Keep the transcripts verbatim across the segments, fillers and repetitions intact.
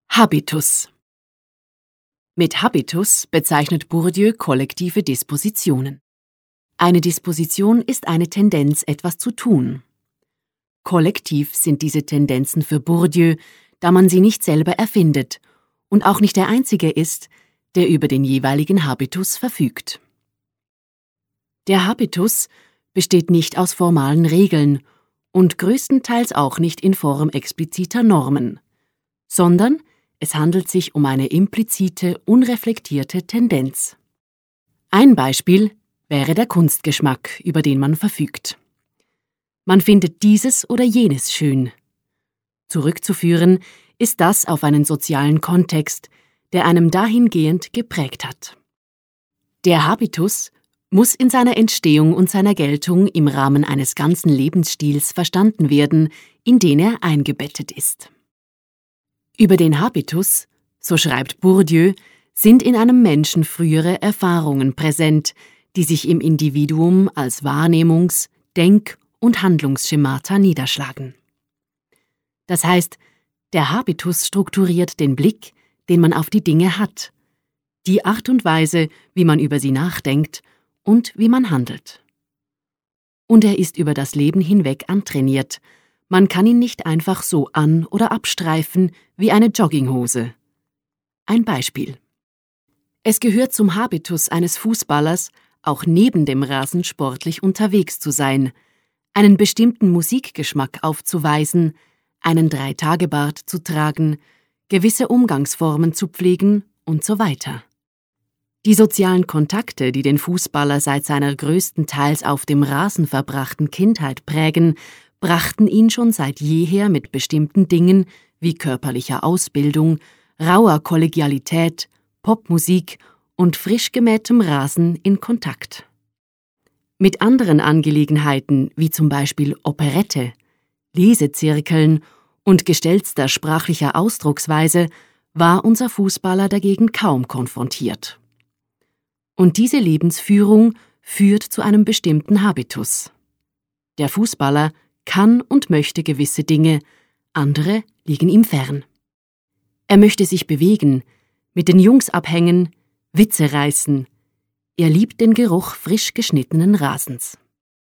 Habitus. Mit Habitus bezeichnet Bourdieu kollektive Dispositionen. Eine Disposition ist eine Tendenz, etwas zu tun. Kollektiv sind diese Tendenzen für Bourdieu, da man sie nicht selber erfindet und auch nicht der Einzige ist, der über den jeweiligen Habitus verfügt. Der Habitus besteht nicht aus formalen Regeln und größtenteils auch nicht in Form expliziter Normen, sondern es handelt sich um eine implizite, unreflektierte Tendenz. Ein Beispiel wäre der Kunstgeschmack, über den man verfügt. Man findet dieses oder jenes schön. Zurückzuführen ist das auf einen sozialen Kontext, der einem dahingehend geprägt hat. Der Habitus muss in seiner Entstehung und seiner Geltung im Rahmen eines ganzen Lebensstils verstanden werden, in den er eingebettet ist. Über den Habitus, so schreibt Bourdieu, sind in einem Menschen frühere Erfahrungen präsent, die sich im Individuum als Wahrnehmungs-, Denk- und Handlungsschemata niederschlagen. Das heißt, der Habitus strukturiert den Blick, den man auf die Dinge hat, die Art und Weise, wie man über sie nachdenkt und wie man handelt. Und er ist über das Leben hinweg antrainiert. Man kann ihn nicht einfach so an- oder abstreifen wie eine Jogginghose. Ein Beispiel. Es gehört zum Habitus eines Fußballers, auch neben dem Rasen sportlich unterwegs zu sein, einen bestimmten Musikgeschmack aufzuweisen, einen Drei-Tage-Bart zu tragen, gewisse Umgangsformen zu pflegen und so weiter. Die sozialen Kontakte, die den Fußballer seit seiner größtenteils auf dem Rasen verbrachten Kindheit prägen, brachten ihn schon seit jeher mit bestimmten Dingen wie körperlicher Ausbildung, rauer Kollegialität, Popmusik und frisch gemähtem Rasen in Kontakt. Mit anderen Angelegenheiten wie zum Beispiel Operette, Lesezirkeln und gestelzter sprachlicher Ausdrucksweise war unser Fußballer dagegen kaum konfrontiert. Und diese Lebensführung führt zu einem bestimmten Habitus. Der Fußballer kann und möchte gewisse Dinge, andere liegen ihm fern. Er möchte sich bewegen, mit den Jungs abhängen, Witze reißen. Er liebt den Geruch frisch geschnittenen Rasens.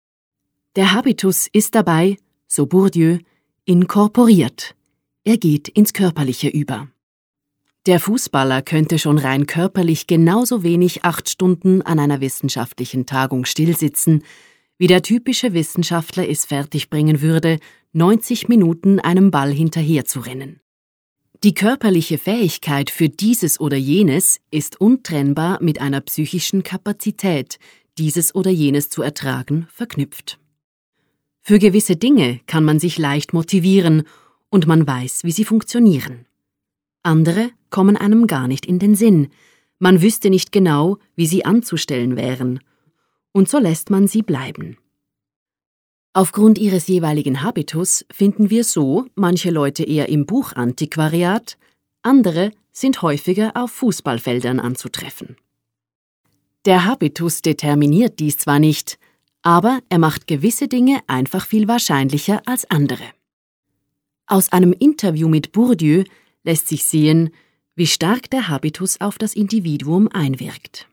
Der Habitus ist dabei, so Bourdieu, inkorporiert. Er geht ins Körperliche über. Der Fußballer könnte schon rein körperlich genauso wenig acht Stunden an einer wissenschaftlichen Tagung stillsitzen, wie der typische Wissenschaftler es fertigbringen würde, neunzig Minuten einem Ball hinterherzurennen. Die körperliche Fähigkeit für dieses oder jenes ist untrennbar mit einer psychischen Kapazität, dieses oder jenes zu ertragen, verknüpft. Für gewisse Dinge kann man sich leicht motivieren und man weiß, wie sie funktionieren. Andere kommen einem gar nicht in den Sinn, man wüsste nicht genau, wie sie anzustellen wären, und so lässt man sie bleiben. Aufgrund ihres jeweiligen Habitus finden wir so manche Leute eher im Buchantiquariat, andere sind häufiger auf Fußballfeldern anzutreffen. Der Habitus determiniert dies zwar nicht, aber er macht gewisse Dinge einfach viel wahrscheinlicher als andere. Aus einem Interview mit Bourdieu lässt sich sehen, wie stark der Habitus auf das Individuum einwirkt.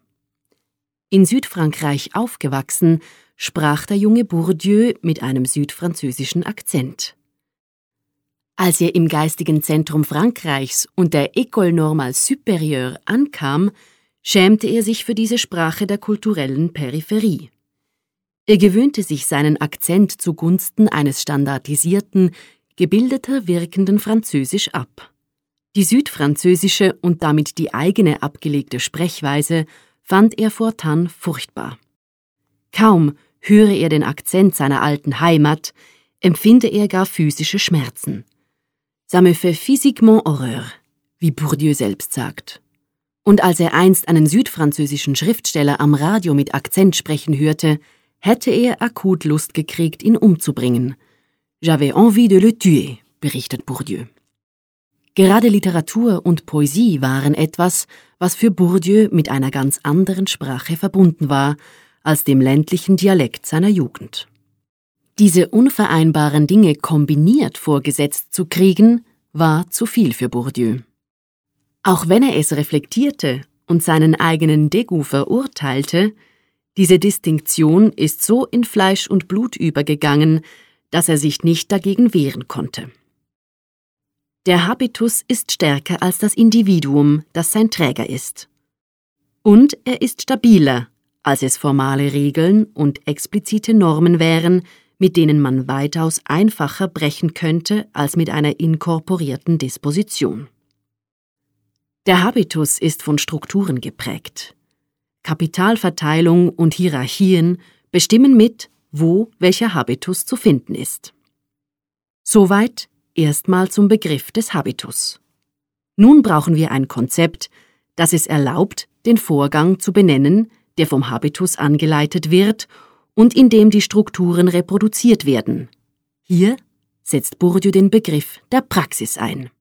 In Südfrankreich aufgewachsen, sprach der junge Bourdieu mit einem südfranzösischen Akzent. Als er im geistigen Zentrum Frankreichs und der École Normale Supérieure ankam, schämte er sich für diese Sprache der kulturellen Peripherie. Er gewöhnte sich seinen Akzent zugunsten eines standardisierten, gebildeter wirkenden Französisch ab. Die südfranzösische und damit die eigene abgelegte Sprechweise fand er fortan furchtbar. Kaum höre er den Akzent seiner alten Heimat, empfinde er gar physische Schmerzen. Ça me fait physiquement horreur, wie Bourdieu selbst sagt. Und als er einst einen südfranzösischen Schriftsteller am Radio mit Akzent sprechen hörte, hätte er akut Lust gekriegt, ihn umzubringen. J'avais envie de le tuer, berichtet Bourdieu. Gerade Literatur und Poesie waren etwas, was für Bourdieu mit einer ganz anderen Sprache verbunden war, als dem ländlichen Dialekt seiner Jugend. Diese unvereinbaren Dinge kombiniert vorgesetzt zu kriegen, war zu viel für Bourdieu. Auch wenn er es reflektierte und seinen eigenen Dégoût verurteilte, diese Distinktion ist so in Fleisch und Blut übergegangen, dass er sich nicht dagegen wehren konnte. Der Habitus ist stärker als das Individuum, das sein Träger ist. Und er ist stabiler, als es formale Regeln und explizite Normen wären, mit denen man weitaus einfacher brechen könnte als mit einer inkorporierten Disposition. Der Habitus ist von Strukturen geprägt. Kapitalverteilung und Hierarchien bestimmen mit, wo welcher Habitus zu finden ist. Soweit erstmal zum Begriff des Habitus. Nun brauchen wir ein Konzept, das es erlaubt, den Vorgang zu benennen, der vom Habitus angeleitet wird und in dem die Strukturen reproduziert werden. Hier setzt Bourdieu den Begriff der Praxis ein.